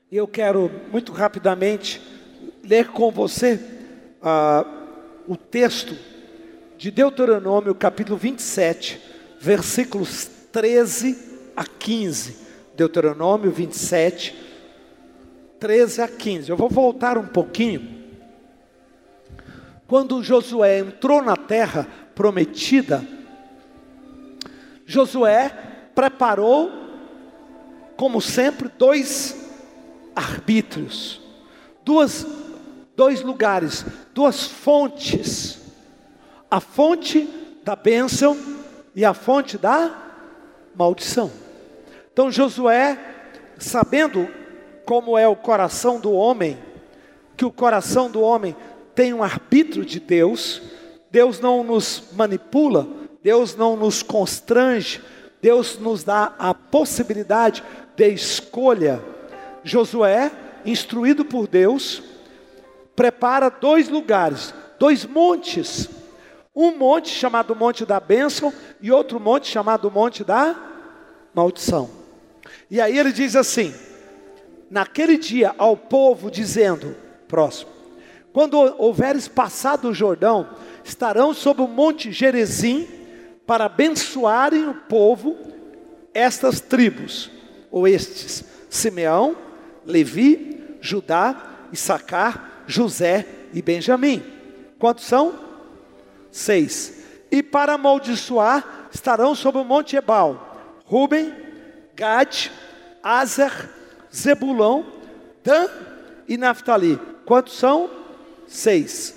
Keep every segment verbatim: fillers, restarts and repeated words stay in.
E eu quero muito rapidamente ler com você uh, o texto de Deuteronômio capítulo vinte e sete, versículos treze a quinze. Deuteronômio vinte e sete, treze a quinze. Eu vou voltar um pouquinho. Quando Josué entrou na terra prometida, Josué preparou, como sempre, dois arbítrios, duas, dois lugares, duas fontes, a fonte da bênção e a fonte da maldição. Então Josué, sabendo como é o coração do homem, que o coração do homem tem um arbítrio de Deus, Deus não nos manipula, Deus não nos constrange, Deus nos dá a possibilidade de escolha. Josué, instruído por Deus, prepara dois lugares, dois montes, um monte chamado Monte da Bênção e outro monte chamado Monte da Maldição. E aí ele diz assim: naquele dia ao povo dizendo, próximo, quando houveres passado o Jordão, estarão sobre o monte Gerizim, para abençoarem o povo, estas tribos, ou estes, Simeão, Levi, Judá, Issacar, José e Benjamim. Quantos são? Seis. E para amaldiçoar, estarão sobre o monte Ebal, Ruben, Gade, Aser, Zebulão, Dan e Naftali. Quantos são? Seis.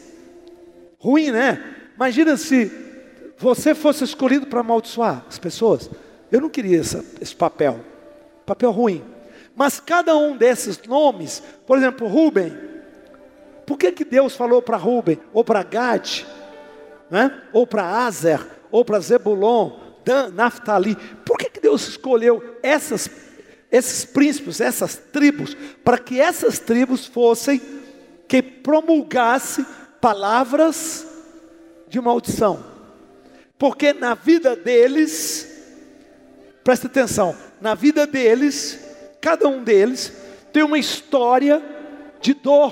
Ruim, né? Imagina se você fosse escolhido para amaldiçoar as pessoas. Eu não queria essa, esse papel. Papel ruim. Mas cada um desses nomes, por exemplo, Ruben, por que que Deus falou para Ruben, ou para Gade, né? Ou para Aser, ou para Zebulon, Dan, Naftali? Por que que Deus escolheu essas, esses príncipes, essas tribos, para que essas tribos fossem, que promulgassem palavras de maldição? Porque na vida deles, presta atenção, na vida deles, cada um deles tem uma história de dor,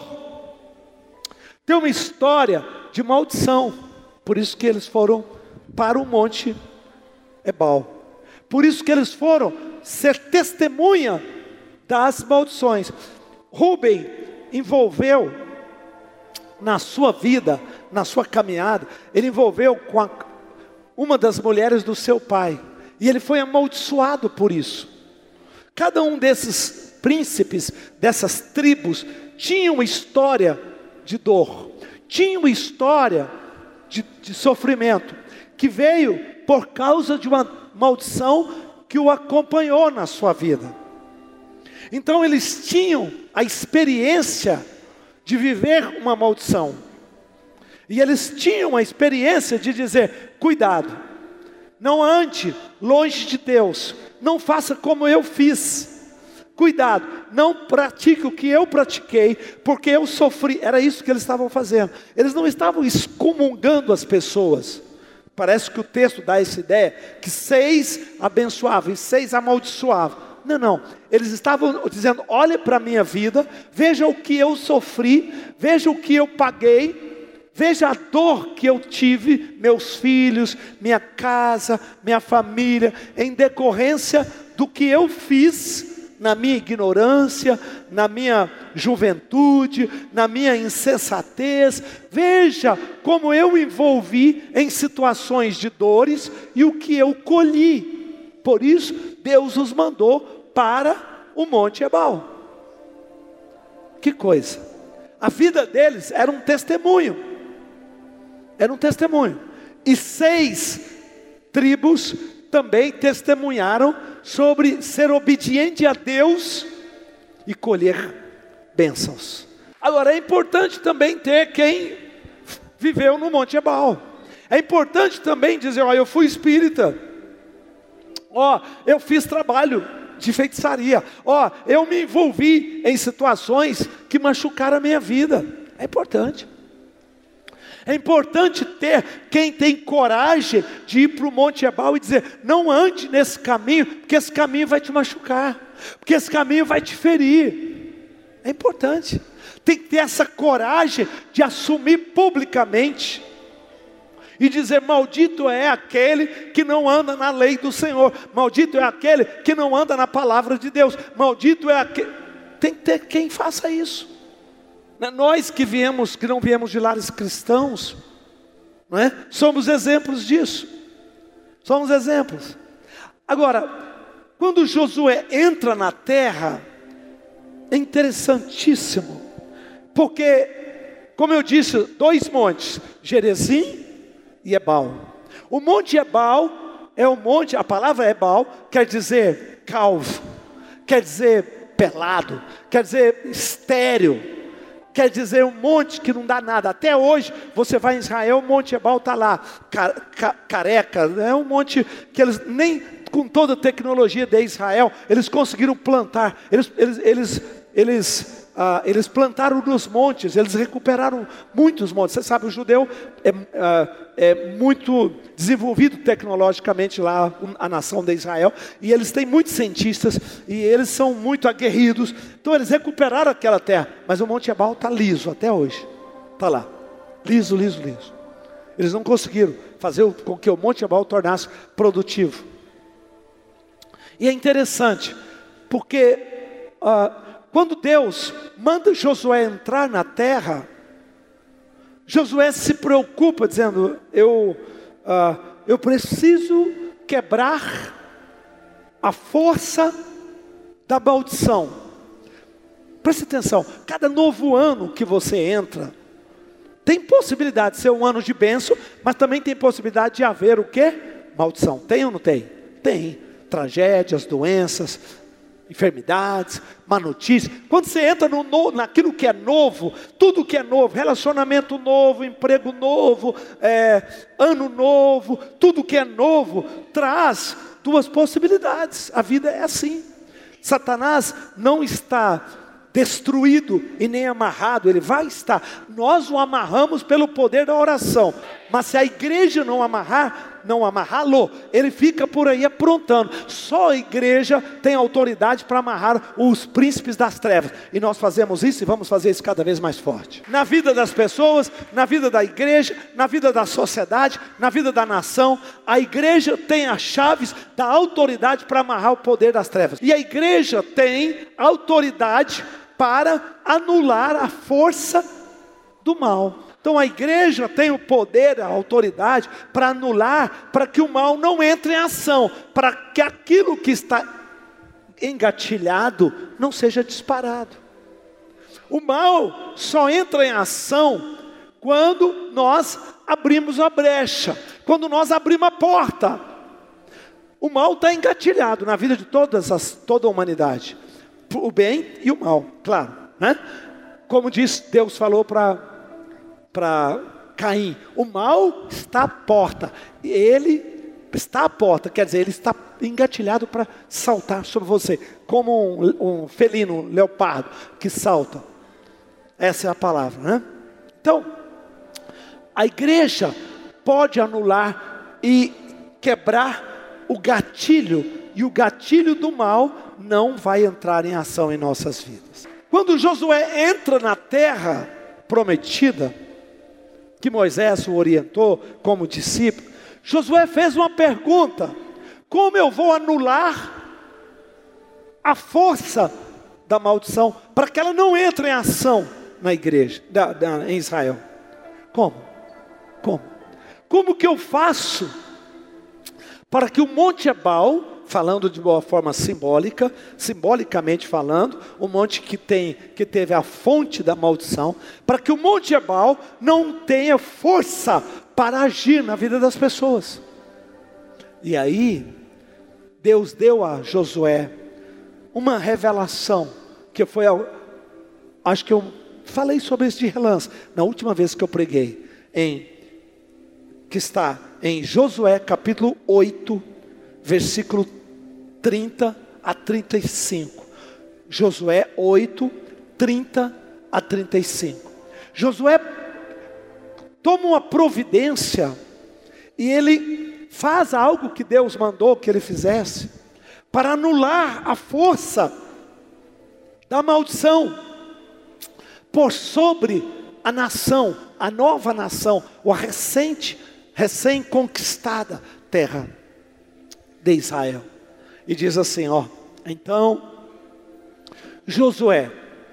tem uma história de maldição. Por isso que eles foram para o monte Ebal. Por isso que eles foram ser testemunha das maldições. Ruben envolveu na sua vida, na sua caminhada, ele envolveu com a, uma das mulheres do seu pai, e ele foi amaldiçoado por isso. Cada um desses príncipes, dessas tribos, tinha uma história de dor, tinha uma história de, de sofrimento, que veio por causa de uma maldição que o acompanhou na sua vida. Então eles tinham a experiência de viver uma maldição, e eles tinham a experiência de dizer: cuidado, não ande longe de Deus, não faça como eu fiz, cuidado, não pratique o que eu pratiquei, porque eu sofri. Era isso que eles estavam fazendo. Eles não estavam excomungando as pessoas. Parece que o texto dá essa ideia, que seis abençoavam e seis amaldiçoavam. Não, não, eles estavam dizendo: olha para a minha vida, veja o que eu sofri, veja o que eu paguei, veja a dor que eu tive, meus filhos, minha casa, minha família, em decorrência do que eu fiz na minha ignorância, na minha juventude, na minha insensatez. Veja como eu envolvi em situações de dores e o que eu colhi. Por isso Deus os mandou para o monte Ebal. Que coisa! A vida deles era um testemunho. Era um testemunho. E seis tribos também testemunharam sobre ser obediente a Deus e colher bênçãos. Agora é importante também ter quem viveu no monte Ebal. É importante também dizer: ó, eu fui espírita, ó, eu fiz trabalho de feitiçaria, ó, eu me envolvi em situações que machucaram a minha vida. É importante. É importante ter quem tem coragem de ir para o monte Ebal e dizer: não ande nesse caminho, porque esse caminho vai te machucar, porque esse caminho vai te ferir. É importante. Tem que ter essa coragem de assumir publicamente e dizer: maldito é aquele que não anda na lei do Senhor, maldito é aquele que não anda na palavra de Deus, maldito é aquele. Tem que ter quem faça isso. Nós que viemos, que não viemos de lares cristãos, não é? Somos exemplos disso. Somos exemplos. Agora, quando Josué entra na terra, é interessantíssimo, porque, como eu disse, dois montes, Gerizim e Ebal. O monte Ebal é o monte, a palavra Ebal quer dizer calvo, quer dizer pelado, quer dizer estéril, quer dizer um monte que não dá nada. Até hoje, você vai em Israel, o monte Ebal está lá, careca, é um monte que eles nem, com toda a tecnologia de Israel, eles conseguiram plantar, eles, eles, eles, eles, ah, eles plantaram nos montes, eles recuperaram muitos montes. Você sabe, o judeu é, ah, é muito desenvolvido tecnologicamente lá, a nação de Israel, e eles têm muitos cientistas, e eles são muito aguerridos, então eles recuperaram aquela terra, mas o monte Ebal está liso até hoje, está lá, liso, liso, liso. Eles não conseguiram fazer com que o monte Ebal tornasse produtivo. E é interessante, porque ah, quando Deus manda Josué entrar na terra, Josué se preocupa dizendo: eu, ah, eu preciso quebrar a força da maldição. Preste atenção, cada novo ano que você entra, tem possibilidade de ser um ano de bênção, mas também tem possibilidade de haver o quê? Maldição. Tem ou não tem? Tem. Tragédias, doenças, enfermidades, má notícia. Quando você entra no, no, naquilo que é novo, tudo que é novo, relacionamento novo, emprego novo, é, ano novo, tudo que é novo, traz duas possibilidades. A vida é assim. Satanás não está destruído e nem amarrado, ele vai estar. Nós o amarramos pelo poder da oração, mas se a igreja não amarrar, não amarrá-lo, ele fica por aí aprontando. Só a igreja tem autoridade para amarrar os príncipes das trevas, e nós fazemos isso e vamos fazer isso cada vez mais forte, na vida das pessoas, na vida da igreja, na vida da sociedade, na vida da nação. A igreja tem as chaves da autoridade para amarrar o poder das trevas, e a igreja tem autoridade para anular a força do mal. Então a igreja tem o poder, a autoridade para anular, para que o mal não entre em ação, para que aquilo que está engatilhado não seja disparado. O mal só entra em ação quando nós abrimos a brecha, quando nós abrimos a porta. O mal está engatilhado na vida de todas as, toda a humanidade, o bem e o mal, claro, né? Como diz, Deus falou para para Caim: o mal está à porta. Ele está à porta, quer dizer, ele está engatilhado para saltar sobre você, como um, um felino, um leopardo que salta. Essa é a palavra, né? Então, a igreja pode anular e quebrar o gatilho, e o gatilho do mal não vai entrar em ação em nossas vidas. Quando Josué entra na terra prometida, que Moisés o orientou como discípulo, Josué fez uma pergunta: como eu vou anular a força da maldição, para que ela não entre em ação na igreja, da, da, em Israel? Como? Como? Como que eu faço para que o monte Ebal, falando de uma forma simbólica, simbolicamente falando, o monte que, tem, que teve a fonte da maldição, para que o monte Ebal não tenha força para agir na vida das pessoas? E aí, Deus deu a Josué uma revelação, que foi, acho que eu falei sobre isso de relance, na última vez que eu preguei, em, que está em Josué capítulo oito, versículo trinta a trinta e cinco. Josué oito, trinta a trinta e cinco. Josué toma uma providência e ele faz algo que Deus mandou que ele fizesse, para anular a força da maldição. por sobre a nação, a nova nação, ou a recente, recém-conquistada terra de Israel. E diz assim, ó, então Josué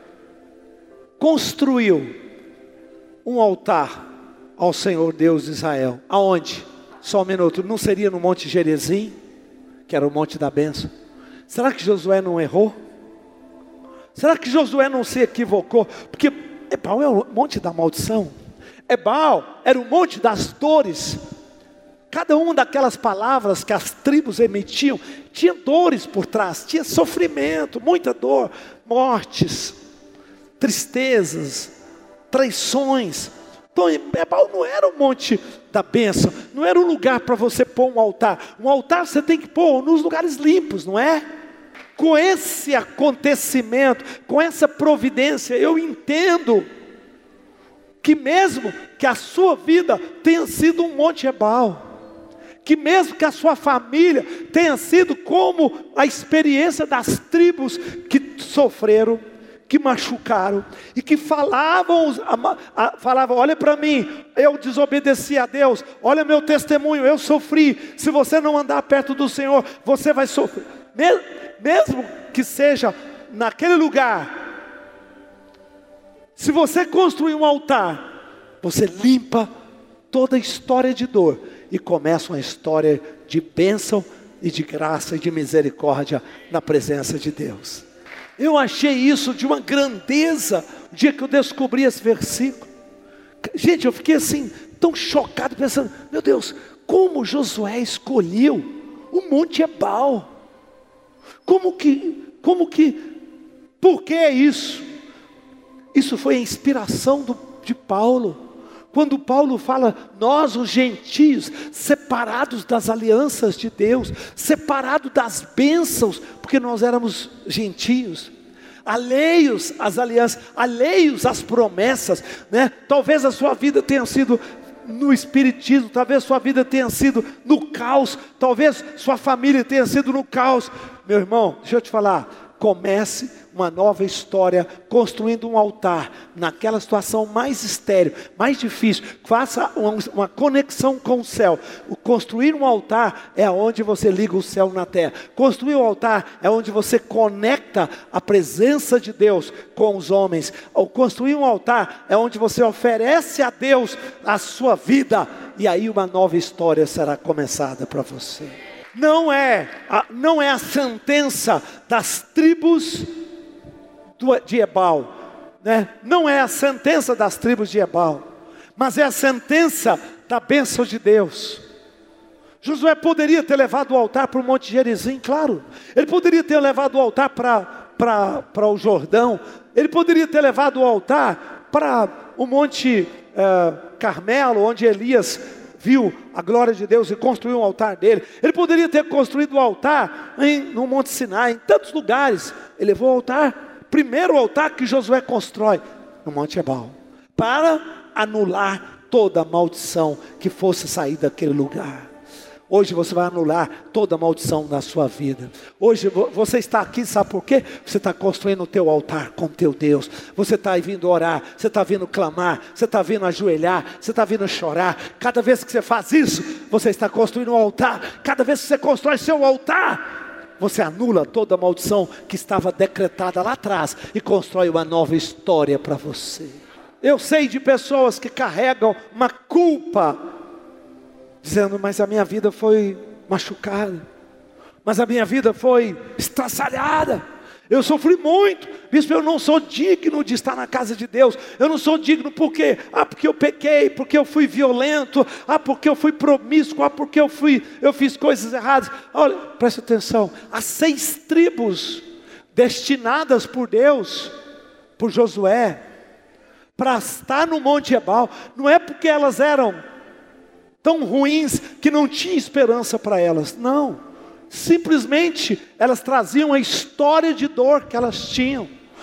construiu um altar ao Senhor Deus de Israel. Aonde? Só um minuto, não seria no Monte Gerizim, que era o monte da bênção? Será que Josué não errou? Será que Josué não se equivocou? Porque Ebal é o monte da maldição. Ebal era o monte das dores. Cada uma daquelas palavras que as tribos emitiam, tinha dores por trás, tinha sofrimento, muita dor, mortes, tristezas, traições. Então Ebal não era o monte da bênção, não era um lugar para você pôr um altar. Um altar você tem que pôr nos lugares limpos, não é? Com esse acontecimento, com essa providência, eu entendo que mesmo que a sua vida tenha sido um monte Ebal, que mesmo que a sua família tenha sido como a experiência das tribos que sofreram, que machucaram, e que falavam, falavam, olha para mim, eu desobedeci a Deus, olha meu testemunho, eu sofri, se você não andar perto do Senhor, você vai sofrer. Mesmo que seja naquele lugar, se você construir um altar, você limpa toda a história de dor, e começa uma história de bênção, e de graça, e de misericórdia, na presença de Deus. Eu achei isso de uma grandeza, o dia que eu descobri esse versículo. Gente, eu fiquei assim, tão chocado, pensando, meu Deus, como Josué escolheu o Monte Ebal? Como que, como que, por que isso? Isso foi a inspiração do, de Paulo. Quando Paulo fala, nós os gentios, separados das alianças de Deus, separados das bênçãos, porque nós éramos gentios, alheios às alianças, alheios às promessas, né? Talvez a sua vida tenha sido no espiritismo, talvez sua vida tenha sido no caos, talvez sua família tenha sido no caos. Meu irmão, deixa eu te falar, comece uma nova história, construindo um altar, naquela situação mais estéril, mais difícil, faça uma, uma conexão com o céu. O construir um altar é onde você liga o céu na terra, construir um altar é onde você conecta a presença de Deus com os homens. Ao construir um altar é onde você oferece a Deus a sua vida, e aí uma nova história será começada para você. Não é, a, não é a sentença das tribos do, de Ebal, né? Não é a sentença das tribos de Ebal, mas é a sentença da bênção de Deus. Josué poderia ter levado o altar para o Monte Gerizim, claro. Ele poderia ter levado o altar para, para, para o Jordão. Ele poderia ter levado o altar para o Monte uh, Carmelo, onde Elias viu a glória de Deus e construiu um altar dele. Ele poderia ter construído o altar em, no Monte Sinai, em tantos lugares. Ele levou o altar, primeiro altar que Josué constrói, no Monte Ebal, para anular toda a maldição que fosse sair daquele lugar. Hoje você vai anular toda a maldição na sua vida. Hoje você está aqui, sabe por quê? Você está construindo o teu altar com o teu Deus. Você está vindo orar, você está vindo clamar, você está vindo ajoelhar, você está vindo chorar. Cada vez que você faz isso, você está construindo um altar. Cada vez que você constrói seu altar, você anula toda a maldição que estava decretada lá atrás e constrói uma nova história para você. Eu sei de pessoas que carregam uma culpa, dizendo, mas a minha vida foi machucada, mas a minha vida foi estraçalhada, eu sofri muito, bispo, eu não sou digno de estar na casa de Deus, eu não sou digno por quê? Ah, porque eu pequei, porque eu fui violento, ah, porque eu fui promíscuo, ah, porque eu, fui, eu fiz coisas erradas. Olha, presta atenção, as seis tribos destinadas por Deus, por Josué, para estar no Monte Ebal, não é porque elas eram tão ruins que não tinha esperança para elas, não, simplesmente elas traziam a história de dor que elas tinham,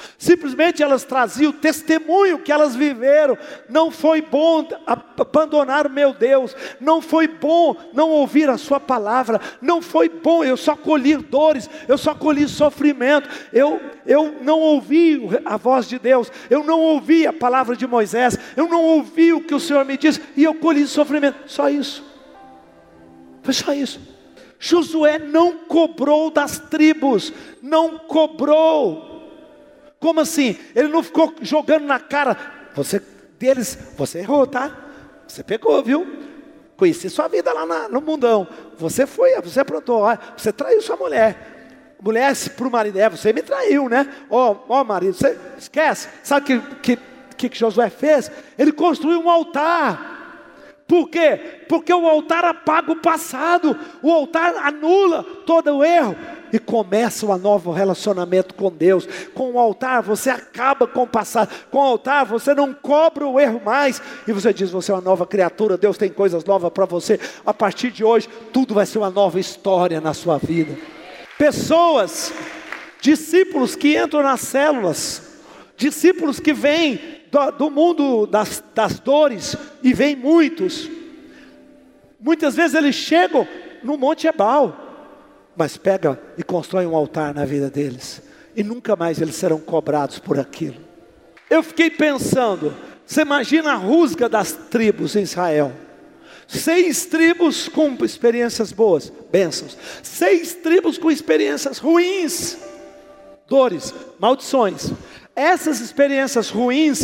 Simplesmente elas traziam o testemunho que elas viveram. Não foi bom abandonar o meu Deus, não foi bom não ouvir a sua palavra, não foi bom, eu só colhi dores, eu só colhi sofrimento, eu, eu não ouvi a voz de Deus, eu não ouvi a palavra de Moisés, eu não ouvi o que o Senhor me disse, e eu colhi sofrimento. Só isso, foi só isso. Josué não cobrou das tribos, não cobrou. Como assim? Ele não ficou jogando na cara, você deles, você errou, tá? Você pegou, viu? Conheci sua vida lá na, no mundão. Você foi, você aprontou, você traiu sua mulher. Mulher para o marido, é, você me traiu, né? Ó, oh, oh, marido, você esquece. Sabe o que, que, que Josué fez? Ele construiu um altar. Por quê? Porque o altar apaga o passado, o altar anula todo o erro. E começa um novo relacionamento com Deus. Com o altar você acaba com o passado. Com o altar você não cobra o erro mais. E você diz, você é uma nova criatura. Deus tem coisas novas para você. A partir de hoje, tudo vai ser uma nova história na sua vida. Pessoas, discípulos que entram nas células. Discípulos que vêm do, do mundo das, das dores. E vêm muitos. Muitas vezes eles chegam no Monte Ebal. Mas pega e constrói um altar na vida deles. E nunca mais eles serão cobrados por aquilo. Eu fiquei pensando, você imagina a rusga das tribos em Israel. Seis tribos com experiências boas, bênçãos. Seis tribos com experiências ruins, dores, maldições. Essas experiências ruins,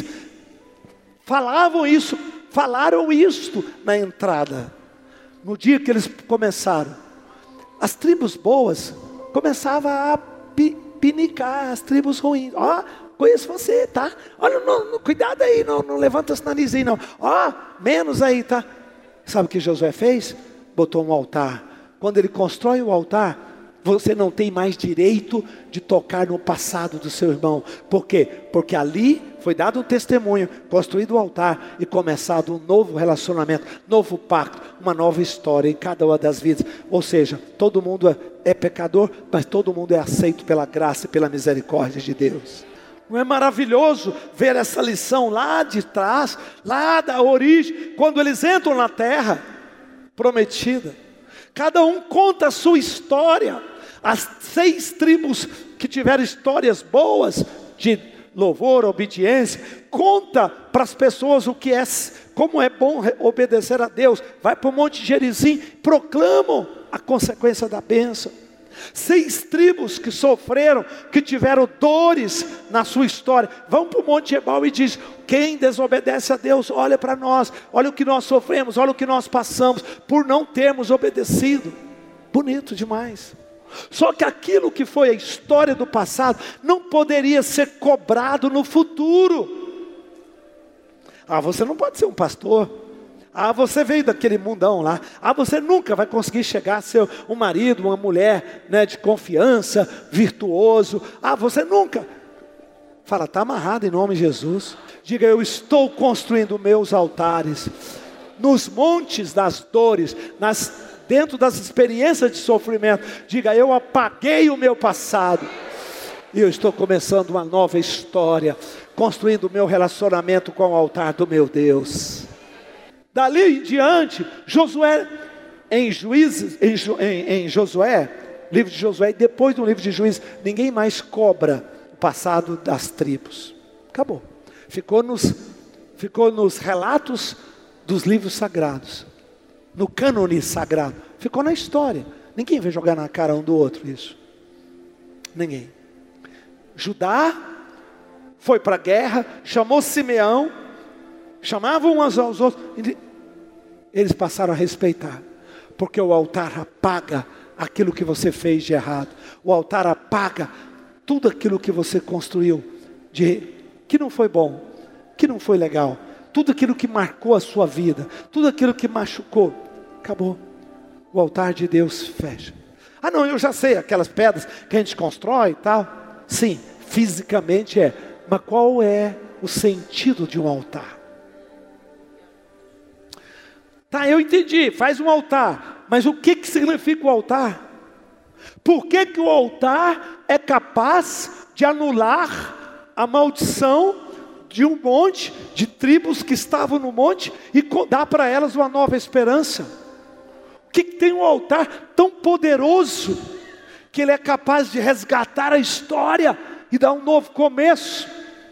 falavam isso, falaram isto na entrada. No dia que eles começaram. As tribos boas começavam a pi, pinicar as tribos ruins. Ó, oh, conheço você, tá? Olha, não, não, cuidado aí, não, não levanta esse nariz aí não. Ó, oh, menos aí, tá? Sabe o que Josué fez? Botou um altar. Quando ele constrói o altar, você não tem mais direito de tocar no passado do seu irmão. Por quê? Porque ali foi dado um testemunho, construído o altar e começado um novo relacionamento, novo pacto, uma nova história em cada uma das vidas. Ou seja, todo mundo é, é pecador, mas todo mundo é aceito pela graça e pela misericórdia de Deus. Não é maravilhoso ver essa lição lá de trás, lá da origem, quando eles entram na terra prometida? Cada um conta a sua história. As seis tribos que tiveram histórias boas de louvor, obediência, conta para as pessoas o que é, como é bom obedecer a Deus. Vai para o Monte Gerizim, proclamam a consequência da bênção. Seis tribos que sofreram, que tiveram dores na sua história, vão para o Monte Ebal e diz: quem desobedece a Deus, olha para nós, olha o que nós sofremos, olha o que nós passamos, por não termos obedecido. Bonito demais. Só que aquilo que foi a história do passado, não poderia ser cobrado no futuro. Ah, você não pode ser um pastor. Ah, você veio daquele mundão lá. Ah, você nunca vai conseguir chegar a ser um marido, uma mulher, né, de confiança, virtuoso. Ah, você nunca. Fala, está amarrado em nome de Jesus. Diga, eu estou construindo meus altares nos montes das dores, nas, dentro das experiências de sofrimento. Diga, eu apaguei o meu passado e eu estou começando uma nova história, construindo o meu relacionamento com o altar do meu Deus. Dali em diante, Josué, em Juízes, em, em, em Josué, livro de Josué, e depois do livro de Juízes, ninguém mais cobra o passado das tribos. Acabou. Ficou nos, ficou nos relatos dos livros sagrados, no cânone sagrado. Ficou na história. Ninguém vai jogar na cara um do outro isso. Ninguém. Judá foi para a guerra, chamou Simeão, chamavam uns aos outros, eles passaram a respeitar, porque o altar apaga aquilo que você fez de errado. O altar apaga tudo aquilo que você construiu de que não foi bom, que não foi legal, tudo aquilo que marcou a sua vida, tudo aquilo que machucou, acabou. O altar de Deus fecha. Ah não, eu já sei, aquelas pedras que a gente constrói e tal. Sim, fisicamente é, mas qual é o sentido de um altar? Tá, eu entendi, faz um altar, mas o que, que significa o altar? Por que, que o altar é capaz de anular a maldição de um monte de tribos que estavam no monte e dá para elas uma nova esperança. O que, que tem um altar tão poderoso que ele é capaz de resgatar a história e dar um novo começo?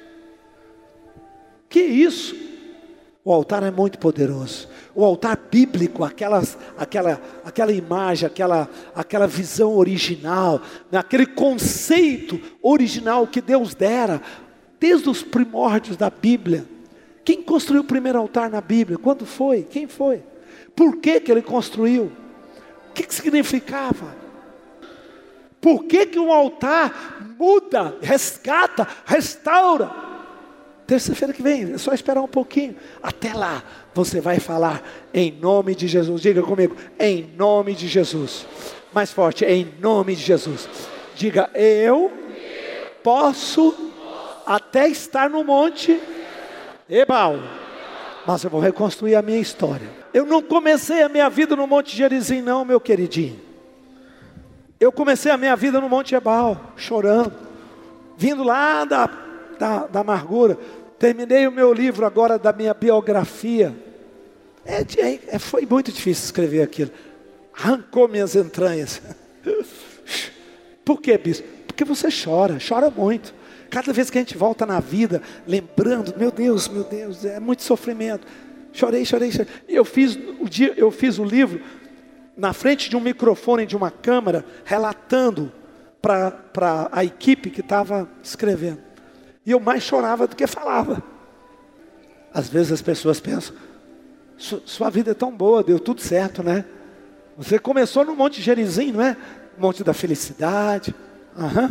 Que isso? O altar é muito poderoso. O altar bíblico, aquelas, aquela, aquela imagem, aquela, aquela visão original, aquele conceito original que Deus dera desde os primórdios da Bíblia. Quem construiu o primeiro altar na Bíblia? Quando foi? Quem foi? Por que que ele construiu? O que que significava? Por que que um altar muda, resgata, restaura? Terça-feira que vem, é só esperar um pouquinho. Até lá, você vai falar em nome de Jesus. Diga comigo, em nome de Jesus. Mais forte, em nome de Jesus. Diga, eu posso até estar no monte Ebal, mas eu vou reconstruir a minha história. Eu não comecei a minha vida no monte Gerizim não, meu queridinho. Eu comecei a minha vida no monte Ebal, chorando, vindo lá da, da, da amargura. Terminei o meu livro agora da minha biografia. É, é, foi muito difícil escrever aquilo. Arrancou minhas entranhas. Por quê, bispo? Porque você chora, chora muito. Cada vez que a gente volta na vida, lembrando, meu Deus, meu Deus, é muito sofrimento. Chorei, chorei, chorei. Eu fiz o dia, eu fiz o livro na frente de um microfone, de uma câmera, relatando para a equipe que estava escrevendo. E eu mais chorava do que falava. Às vezes as pessoas pensam, sua vida é tão boa, deu tudo certo, né? Você começou no Monte Gerizim, não é? Monte da felicidade. Aham.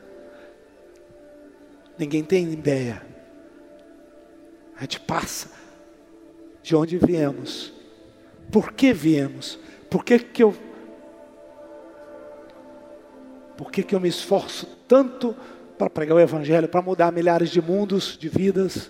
Ninguém tem ideia. A gente passa de onde viemos. Por que viemos? Por que que eu Por que que eu me esforço tanto para pregar o Evangelho, para mudar milhares de mundos, de vidas,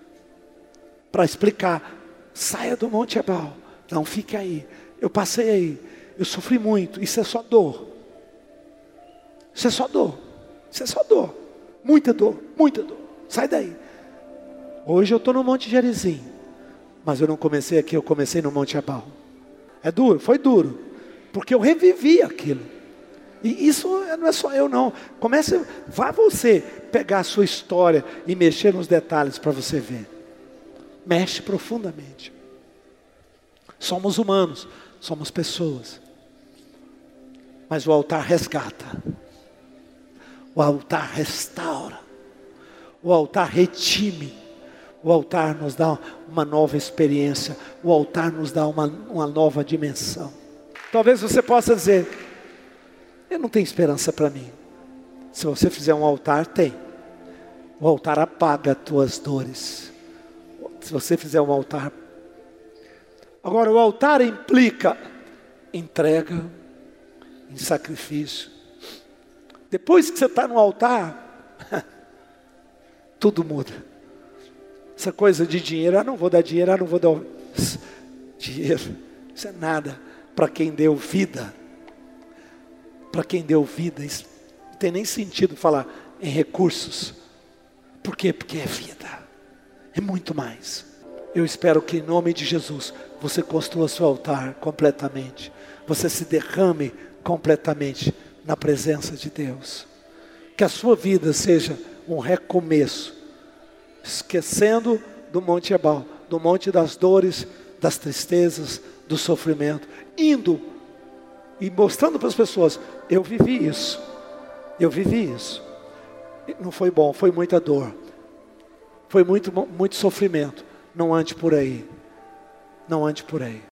para explicar, saia do Monte Ebal, não fique aí, eu passei aí, eu sofri muito, isso é só dor, isso é só dor, isso é só dor, muita dor, muita dor, sai daí. Hoje eu estou no Monte Gerizim, mas eu não comecei aqui, eu comecei no Monte Ebal. É duro, foi duro, porque eu revivi aquilo. E isso não é só eu não. Comece, vá você pegar a sua história e mexer nos detalhes para você ver. Mexe profundamente. Somos humanos, somos pessoas. Mas o altar resgata. O altar restaura. O altar retime. O altar nos dá uma nova experiência. O altar nos dá uma, uma nova dimensão. Talvez você possa dizer, eu não tenho esperança para mim. Se você fizer um altar, tem. O altar apaga as tuas dores. Se você fizer um altar. Agora, o altar implica entrega, em sacrifício. Depois que você está no altar, tudo muda. Essa coisa de dinheiro, ah, não vou dar dinheiro, ah, não vou dar dinheiro. Isso é nada para quem deu vida. Para quem deu vida, isso não tem nem sentido falar em recursos. Por quê? Porque é vida, é muito mais. Eu espero que em nome de Jesus, você construa seu altar completamente. Você se derrame completamente na presença de Deus. Que a sua vida seja um recomeço. Esquecendo do Monte Ebal, do monte das dores, das tristezas, do sofrimento. Indo e mostrando para as pessoas, eu vivi isso, eu vivi isso, não foi bom, foi muita dor, foi muito, muito sofrimento, não ande por aí, não ande por aí.